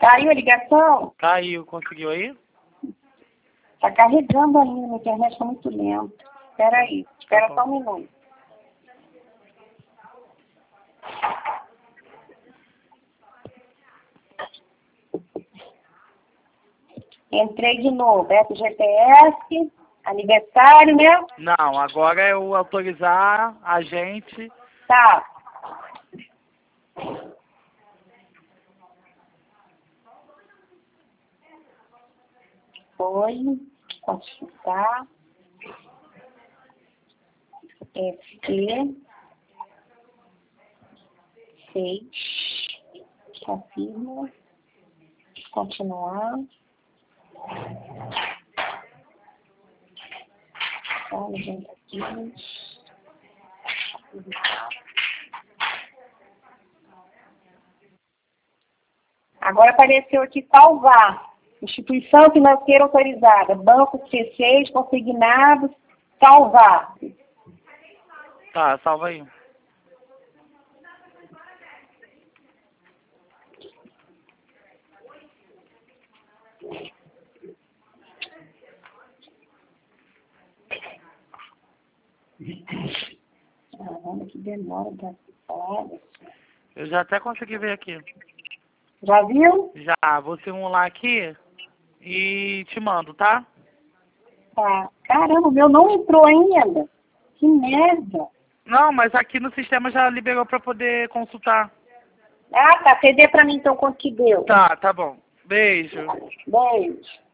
Caiu a ligação? Caiu, conseguiu aí? Tá carregando ainda, a internet tá muito lenta. Espera aí, espera Tá só bom. um minuto. Entrei de novo, GPS, aniversário, né? Não, agora é o autorizar a gente. Tá. Foi, consultar, FT, 6, confirma, continuar. Olha, gente, aqui. Agora apareceu aqui salvar. Instituição financeira autorizada. Banco C6, consignados, salvar. Tá, salva aí. Caramba, que demora pra falar. Eu já até consegui ver aqui. Já viu? Já, vou simular aqui e te mando, tá? Tá. Caramba, o meu não entrou ainda. Que merda. Não, mas aqui no sistema já liberou pra poder consultar. Ah, tá. Você vê pra mim então quanto que deu. Tá, tá bom. Beijo. Beijo.